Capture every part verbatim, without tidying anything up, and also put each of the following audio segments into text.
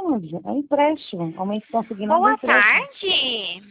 onde? É empréstimo, aumento consignado é Boa empréstimo. tarde.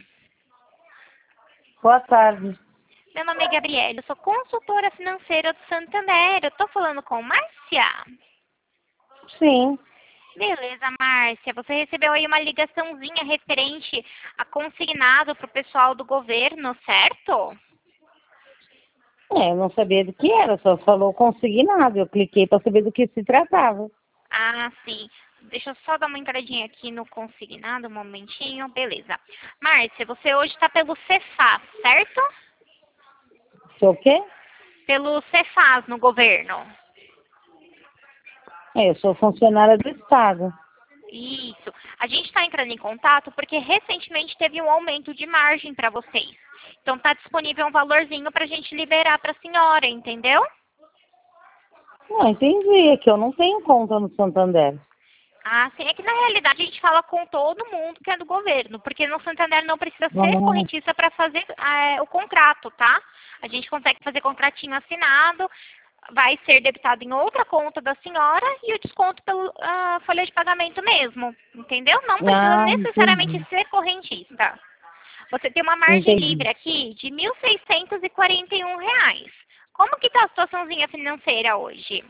Boa tarde. Meu nome é Gabriela, eu sou consultora financeira do Santander. Eu tô falando com Márcia? Sim. Beleza, Márcia. Você recebeu aí uma ligaçãozinha referente a consignado para o pessoal do governo, certo? É, eu não sabia do que era, só falou consignado. Eu cliquei para saber do que se tratava. Ah, sim. Deixa eu só dar uma entradinha aqui no consignado, um momentinho. Beleza. Márcia, você hoje está pelo Cefaz, certo? Sou o quê? Pelo Cefaz no governo. É, eu sou funcionária do Estado. Isso. A gente está entrando em contato porque recentemente teve um aumento de margem para vocês. Então está disponível um valorzinho para a gente liberar para a senhora, entendeu? Não, entendi, é que eu não tenho conta no Santander. Ah, sim. É que na realidade a gente fala com todo mundo que é do governo, porque no Santander não precisa ser Ah, correntista para fazer é, o contrato, tá? A gente consegue fazer contratinho assinado, vai ser debitado em outra conta da senhora e o desconto pela ah, folha de pagamento mesmo, entendeu? Não precisa ah, necessariamente entendi. ser correntista. Você tem uma margem Entendi. livre aqui de mil seiscentos e quarenta e um reais. Como que está a situaçãozinha financeira hoje?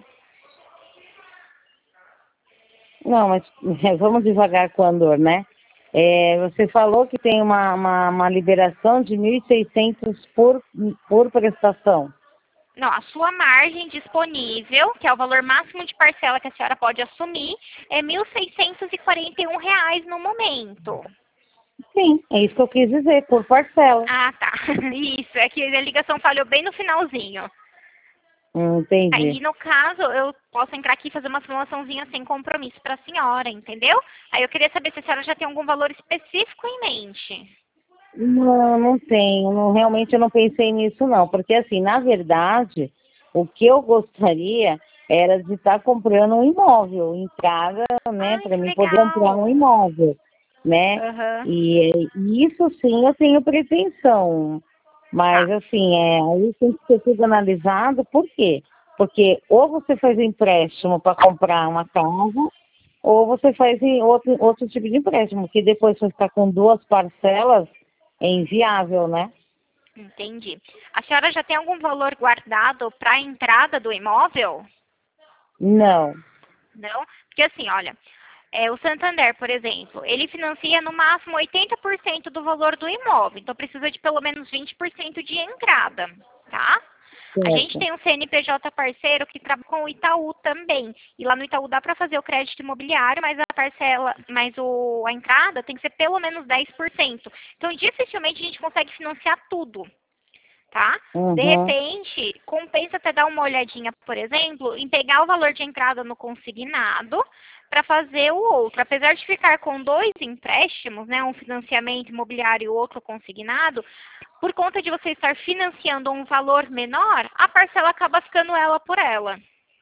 Não, mas é, vamos devagar com a dor, né? É, você falou que tem uma, uma, uma liberação de mil e seiscentos por, por prestação. Não, a sua margem disponível, que é o valor máximo de parcela que a senhora pode assumir, é mil seiscentos e quarenta e um reais no momento. Sim, é isso que eu quis dizer, por parcela. Ah, tá. Isso, é que a ligação falhou bem no finalzinho. Hum, entendi. Aí, no caso, eu posso entrar aqui e fazer uma simulaçãozinha sem compromisso para a senhora, entendeu? Aí eu queria saber se a senhora já tem algum valor específico em mente. Não, não tenho. Não, realmente eu não pensei nisso, não. Porque, assim, na verdade, o que eu gostaria era de estar comprando um imóvel em casa, né? Ai, Para que mim poder comprar um legal. imóvel, né? Aham. E e isso sim eu tenho pretensão. Mas, Tá. assim, é, aí tem que ser tudo analisado. Por quê? Porque ou você faz empréstimo para comprar uma casa, ou você faz em outro, outro tipo de empréstimo, que depois você ficar com duas parcelas, é inviável, né? Entendi. A senhora já tem algum valor guardado para a entrada do imóvel? Não. Não? Porque assim, olha, é, o Santander, por exemplo, ele financia no máximo oitenta por cento do valor do imóvel. Então precisa de pelo menos vinte por cento de entrada, tá? A gente Certo. tem um C N P J parceiro que trabalha com o Itaú também. E lá no Itaú dá para fazer o crédito imobiliário, mas a parcela, mas o, a entrada tem que ser pelo menos dez por cento. Então dificilmente a gente consegue financiar tudo, tá? De Uhum. repente, compensa até dar uma olhadinha, por exemplo, em pegar o valor de entrada no consignado para fazer o outro. Apesar de ficar com dois empréstimos, né, um financiamento imobiliário e o outro consignado, por conta de você estar financiando um valor menor, a parcela acaba ficando ela por ela.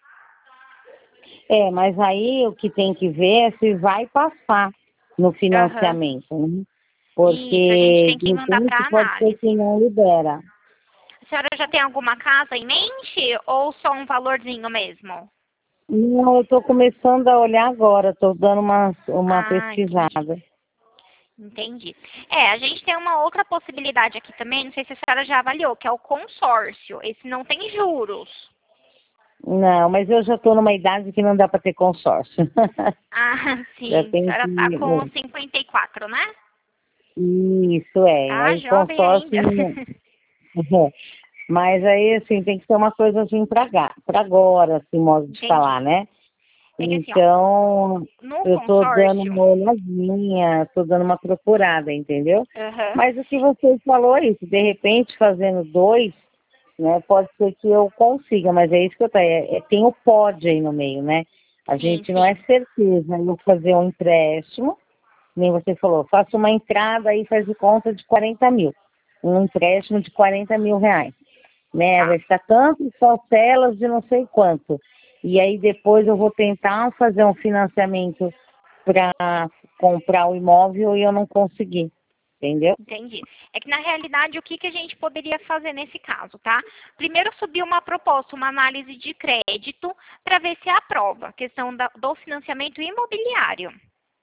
É, mas aí o que tem que ver é se vai passar no Aham. financiamento, né? Isso, a gente Porque tem de que mandar repente para pode ser que análise. não libera. A senhora já tem alguma casa em mente ou só um valorzinho mesmo? Não, eu estou começando a olhar agora, estou dando uma, uma Ah, entendi. pesquisada. Entendi. É, a gente tem uma outra possibilidade aqui também, não sei se a senhora já avaliou, que é o consórcio. Esse não tem juros. Não, mas eu já estou numa idade que não dá para ter consórcio. Ah, Já sim. A tenho senhora tá com que. cinquenta e quatro, né? Isso é. Tá Aí jovem consórcio. ainda. É. Mas aí, assim, tem que ser uma coisa assim para agora, assim, modo de Entendi. falar, né? É que assim, ó, Então, no eu estou dando consórcio, uma olhadinha, estou dando uma procurada, entendeu? aham, Mas o que você falou é isso, de repente fazendo dois, né, pode ser que eu consiga, mas é isso que eu tô, é, é, tem o pode aí no meio, né? A sim, gente não é sim. certeza, eu vou fazer um empréstimo, nem você falou, faça uma entrada aí, faz de conta de quarenta mil, um empréstimo de quarenta mil reais, né? Tá. Vai ficar tanto parcelas de não sei quanto. E aí depois eu vou tentar fazer um financiamento para comprar o imóvel e eu não consegui, entendeu? Entendi. É que na realidade o que, que a gente poderia fazer nesse caso, tá? Primeiro subir uma proposta, uma análise de crédito para ver se aprova a questão da- do financiamento imobiliário.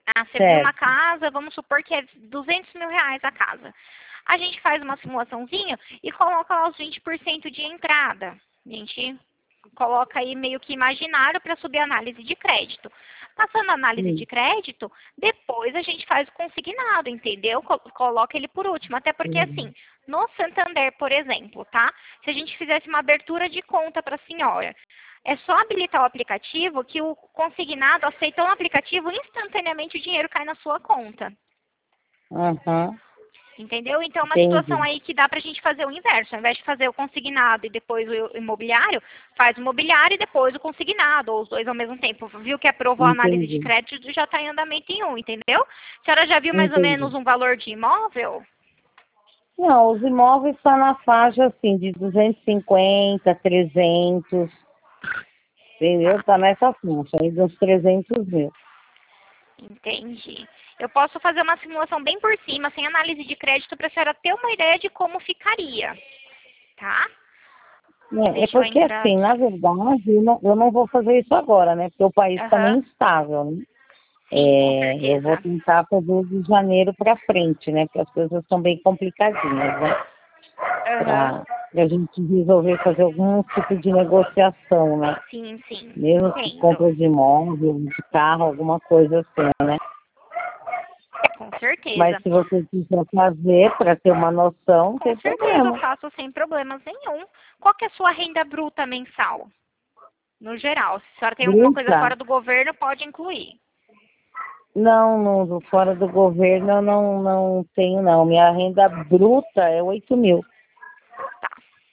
Ah, você viu uma certo. casa, vamos supor que é duzentos mil reais a casa. A gente faz uma simulaçãozinha e coloca lá os vinte por cento de entrada. A gente coloca aí meio que imaginário para subir a análise de crédito. Passando a análise Sim, de crédito, depois a gente faz o consignado, entendeu? Co- Coloca ele por último. Até porque, sim. assim, no Santander, por exemplo, tá? Se a gente fizesse uma abertura de conta para a senhora, é só habilitar o aplicativo que o consignado, aceitando o aplicativo, instantaneamente o dinheiro cai na sua conta. Aham, Entendeu? Então, é uma situação entendi, aí que dá para a gente fazer o inverso. Ao invés de fazer o consignado e depois o imobiliário, faz o imobiliário e depois o consignado, ou os dois ao mesmo tempo. Viu que aprovou a análise de entendi, crédito, já está em andamento em um, entendeu? A senhora já viu mais ou menos entendi. um valor de imóvel? Não, os imóveis estão na faixa, assim, de duzentos e cinquenta, trezentos, entendeu? Tá, Tá nessa faixa aí dos trezentos mil. entendi. Eu posso fazer uma simulação bem por cima, sem análise de crédito, para a senhora ter uma ideia de como ficaria, tá? É, é Deixa eu porque, entrar assim, na aqui. verdade, eu não, eu não vou fazer isso agora, né? Porque o país está Aham, meio instável, né? sim, com É, eu vou certeza. tentar fazer de janeiro para frente, né? Porque as coisas estão bem complicadinhas, né? Aham, Para a gente resolver fazer algum tipo de negociação, né? sim, sim, Mesmo que entendo. compra de imóvel, de carro, alguma coisa assim, né? Com Mas certeza. se você quiser fazer para ter uma noção, não Com tem certeza eu problema. faço sem problemas nenhum. Qual que é a sua renda bruta mensal? No geral, se a senhora tem alguma coisa Bruta? fora do governo, pode incluir. Não, no, do- fora do governo eu não, não tenho, não. Minha renda bruta é oito mil. Tá.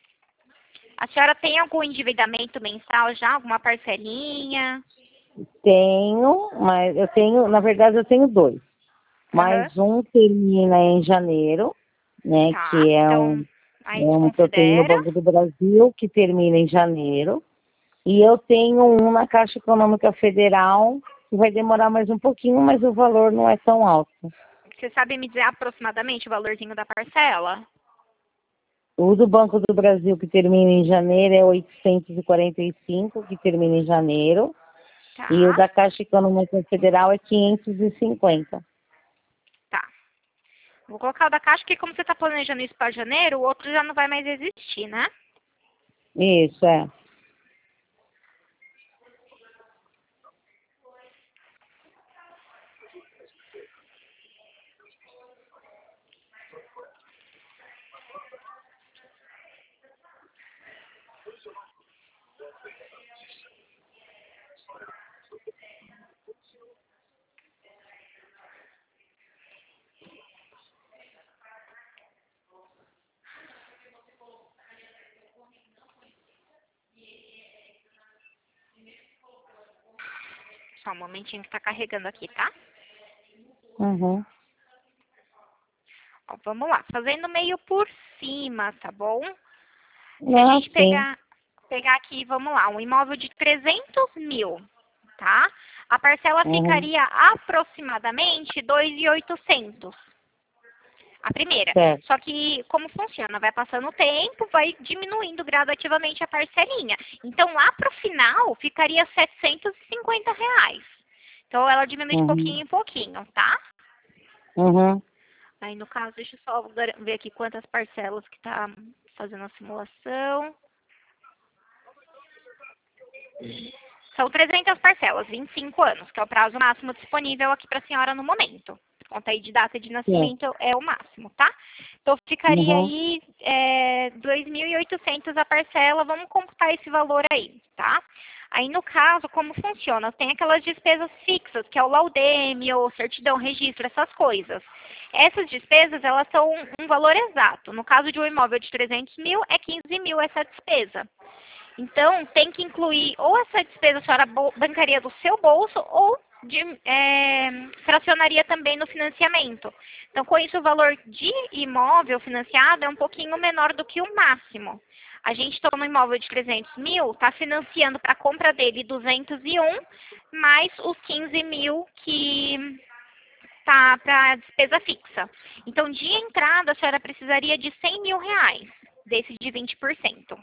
A senhora tem algum endividamento mensal já? Alguma parcelinha? Tenho, mas eu tenho, na verdade eu tenho dois. Aham. Mas um termina em janeiro, né? Tá. Que é um, Então, aí é um que eu tenho no desconsidera. Banco do Brasil, que termina em janeiro. E eu tenho um na Caixa Econômica Federal, que vai demorar mais um pouquinho, mas o valor não é tão alto. Você sabe me dizer aproximadamente o valorzinho da parcela? O do Banco do Brasil, que termina em janeiro, é oitocentos e quarenta e cinco, que termina em janeiro. E o Tá. da Caixa Econômica Federal é quinhentos e cinquenta. Tá. Vou colocar o da Caixa, porque como você está planejando isso para janeiro, o outro já não vai mais existir, né? Isso, é. Só um momentinho que está carregando aqui, tá? Uhum. Ó, vamos lá, fazendo meio por cima, tá bom? Se a Ah, gente sim. pegar, pegar aqui, vamos lá, um imóvel de trezentos mil, tá? A parcela Uhum. ficaria aproximadamente dois mil e oitocentos. A primeira. Certo. Só que como funciona? Vai passando o tempo, vai diminuindo gradativamente a parcelinha. Então lá pro final ficaria setecentos e cinquenta reais. Então ela diminui de Uhum. pouquinho em pouquinho, tá? Uhum. Aí no caso, deixa eu só ver aqui quantas parcelas que tá fazendo a simulação. São trezentas parcelas, vinte e cinco anos, que é o prazo máximo disponível aqui para a senhora no momento. Conta aí de data de Certo. nascimento é o máximo, tá? Então ficaria Uhum. aí é, dois mil e oitocentos a parcela, vamos computar esse valor aí, tá? Aí no caso, como funciona? Tem aquelas despesas fixas, que é o laudeme, ou certidão, registro, essas coisas. Essas despesas, elas são um valor exato. No caso de um imóvel de trezentos mil, é quinze mil essa despesa. Então, tem que incluir ou essa despesa a senhora bancaria do seu bolso ou de, é, fracionaria também no financiamento. Então, com isso, o valor de imóvel financiado é um pouquinho menor do que o máximo. A gente toma um imóvel de trezentos mil, está financiando para a compra dele duzentos e um, mais os quinze mil que tá para a despesa fixa. Então, de entrada, a senhora precisaria de cem mil reais, desse de vinte por cento.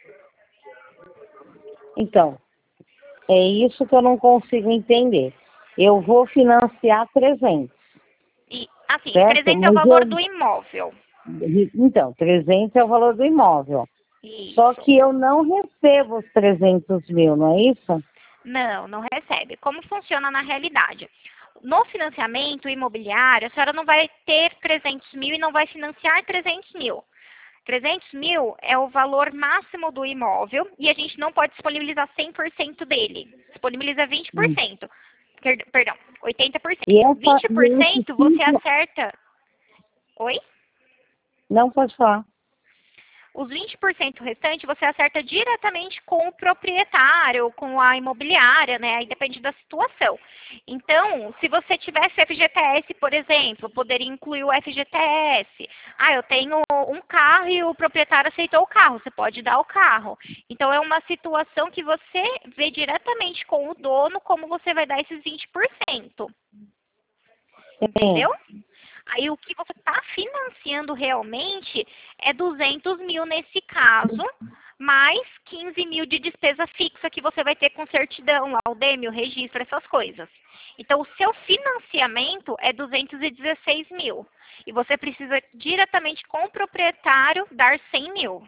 Então, é isso que eu não consigo entender. eu vou financiar trezentos. E, assim, certo? trezentos é o Mas valor eu- do imóvel. Então, trezentos é o valor do imóvel. Isso. Só que eu não recebo os trezentos mil, não é isso? Não, não recebe. Como funciona na realidade? No financiamento imobiliário, a senhora não vai ter trezentos mil e não vai financiar trezentos mil. trezentos mil é o valor máximo do imóvel e a gente não pode disponibilizar cem por cento dele. Disponibiliza vinte por Hum. cento. Per- Perdão, oitenta por cento. E essa, vinte por e esse cento você cinco... acerta. Oi? Não pode falar. Os vinte por cento restante você acerta diretamente com o proprietário, com a imobiliária, né? Aí depende da situação. Então, se você tivesse F G T S, por exemplo, poderia incluir o F G T S. Ah, eu tenho um carro e o proprietário aceitou o carro, você pode dar o carro. Então, é uma situação que você vê diretamente com o dono como você vai dar esses vinte por cento. Entendeu? Aí o que você está financiando realmente é duzentos mil nesse caso, mais quinze mil de despesa fixa que você vai ter com certidão, laudêmio, registro, essas coisas. Então, o seu financiamento é duzentos e dezesseis mil. E você precisa diretamente com o proprietário dar cem mil.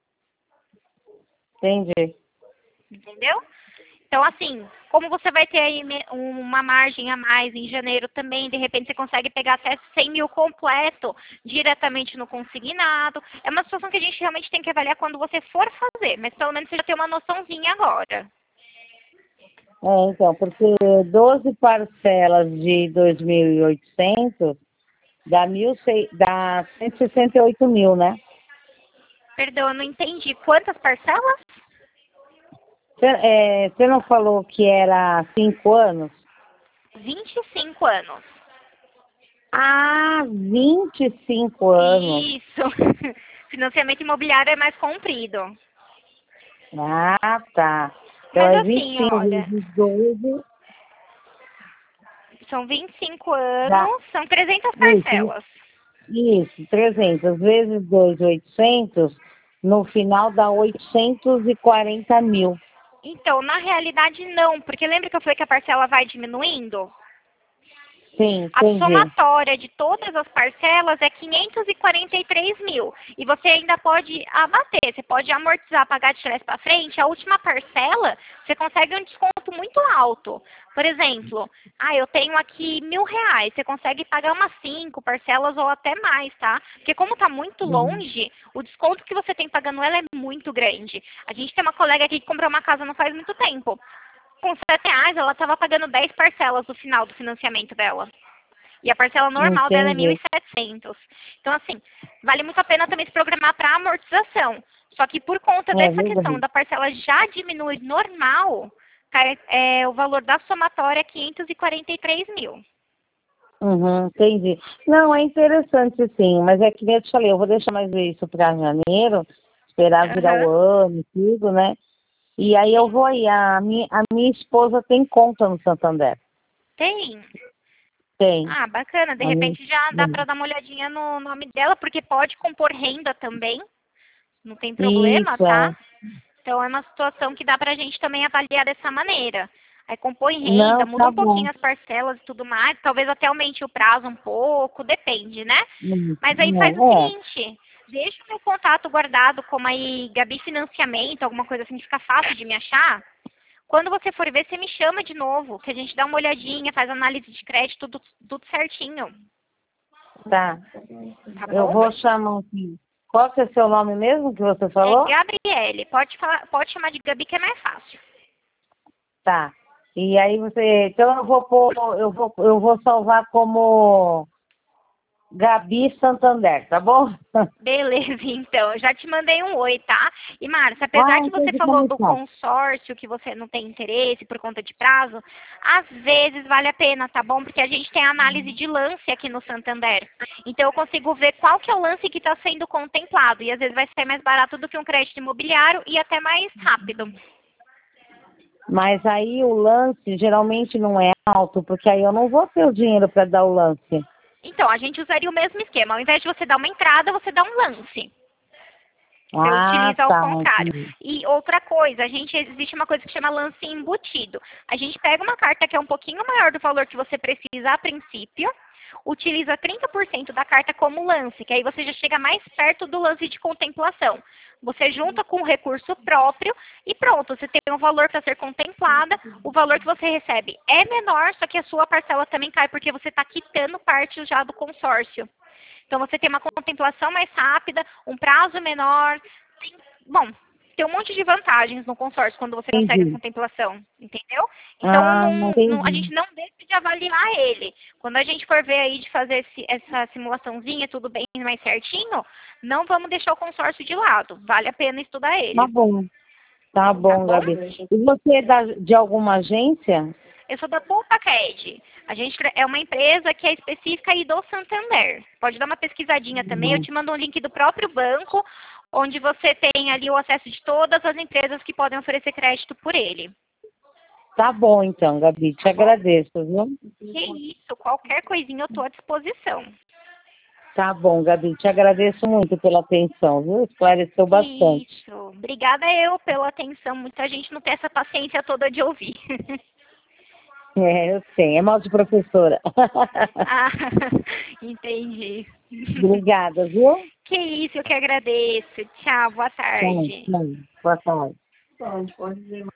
Entendi. Entendeu? Então, assim, como você vai ter aí uma margem a mais em janeiro também, de repente você consegue pegar até cem mil completo diretamente no consignado. É uma situação que a gente realmente tem que avaliar quando você for fazer, mas pelo menos você já tem uma noçãozinha agora. É, então, porque doze parcelas de dois mil e oitocentos dá, mil, dá cento e sessenta e oito mil, né? Perdão, eu não entendi. Quantas parcelas? Você é, você não falou que era cinco anos? vinte e cinco anos. Ah, vinte e cinco anos. Isso. Financiamento imobiliário é mais comprido. Ah, tá. Então Mas é assim, vinte e cinco olha, vezes doze. são vinte e cinco Dá, anos, são trezentas isso, parcelas. isso, trezentos vezes dois, oitocentos. No final dá oitocentos e quarenta mil. Então, na realidade, não, porque lembra que eu falei que a parcela vai diminuindo? Sim, A entendi. somatória de todas as parcelas é quinhentos e quarenta e três mil. E você ainda pode abater, você pode amortizar, pagar de trás para frente. A última parcela, você consegue um desconto muito alto. Por exemplo, ah, eu tenho aqui mil reais, você consegue pagar umas cinco parcelas ou até mais, tá? Porque como está muito Uhum. longe, o desconto que você tem pagando ela é muito grande. A gente tem uma colega aqui que comprou uma casa não faz muito tempo. Com sete reais, ela estava pagando dez parcelas no final do financiamento dela. E a parcela normal dela é mil e Entendi. setecentos. Então, assim, vale muito a pena também se programar para amortização. Só que por conta É dessa questão verdade. da parcela já diminuir normal, cai, é, o valor da somatória é quinhentos e quarenta e três mil. Uhum, entendi. Não, é interessante sim, mas é que nem eu te falei, eu vou deixar mais isso para janeiro, esperar virar o Aham. ano e tudo, né? E aí eu vou aí, a minha, a minha esposa tem conta no Santander. Tem. Tem. Ah, bacana. De A minha, repente já dá para dar uma olhadinha no nome dela, porque pode compor renda também. Não tem problema, isso, é. tá? Então é uma situação que dá pra gente também avaliar dessa maneira. Aí compõe renda, Não, muda tá um bom. pouquinho as parcelas e tudo mais, talvez até aumente o prazo um pouco, depende, né? Hum, Mas aí faz o É, é. seguinte, deixa o meu contato guardado como aí Gabi Financiamento, alguma coisa assim que fica fácil de me achar. Quando você for ver, você me chama de novo, que a gente dá uma olhadinha, faz análise de crédito, tudo, tudo certinho, Tá. tá Eu bom? vou chamar aqui. Qual que é o seu nome mesmo que você É falou? Gabriele, pode, falar, pode chamar de Gabi que é mais fácil. Tá. E aí você. Então eu vou pôr, eu vou, eu vou salvar como Gabi Santander, tá bom? Beleza, então. Eu já te mandei um oi, tá? E, Márcia, apesar Ah, que você entendi falou como do tá. consórcio, que você não tem interesse por conta de prazo, às vezes vale a pena, tá bom? Porque a gente tem análise de lance aqui no Santander. Então, eu consigo ver qual que é o lance que está sendo contemplado. E, às vezes, vai ser mais barato do que um crédito imobiliário e até mais rápido. Mas aí o lance geralmente não é alto, porque aí eu não vou ter o dinheiro para dar o lance. Então, a gente usaria o mesmo esquema. Ao invés de você dar uma entrada, você dá um lance. Você Ah, utiliza ao tá. contrário. Entendi. E outra coisa, a gente existe uma coisa que chama lance embutido. A gente pega uma carta que é um pouquinho maior do valor que você precisa a princípio, utiliza trinta por cento da carta como lance, que aí você já chega mais perto do lance de contemplação. Você junta com o recurso próprio e pronto, você tem um valor para ser contemplada, o valor que você recebe é menor, só que a sua parcela também cai, porque você está quitando parte já do consórcio. Então você tem uma contemplação mais rápida, um prazo menor, tem, bom, tem um monte de vantagens no consórcio quando você consegue a Entendi. contemplação, entendeu? Então Ah, não, não, a entendi. gente não deixa de avaliar ele. Quando a gente for ver aí de fazer esse, essa simulaçãozinha, tudo bem mais certinho, não vamos deixar o consórcio de lado. Vale a pena estudar Tá ele, bom. Tá tá bom, bom? Gabi. E você é da, de alguma agência? Eu sou da PoupaCred. A gente é uma empresa que é específica aí do Santander. Pode dar uma pesquisadinha também. Eu Uhum. te mando um link do próprio banco, onde você tem ali o acesso de todas as empresas que podem oferecer crédito por ele. Tá bom, então, Gabi. Te Tá bom? agradeço, viu? Que isso, qualquer coisinha eu estou à disposição. Tá bom, Gabi. Te agradeço muito pela atenção, viu? Esclareceu Que bastante. isso. Obrigada eu pela atenção. Muita gente não tem essa paciência toda de ouvir. É, eu sei. É mal de professora. Ah, entendi. Obrigada, viu? Que isso, eu que agradeço. Tchau, boa Tchau, tarde. tchau. Boa tarde.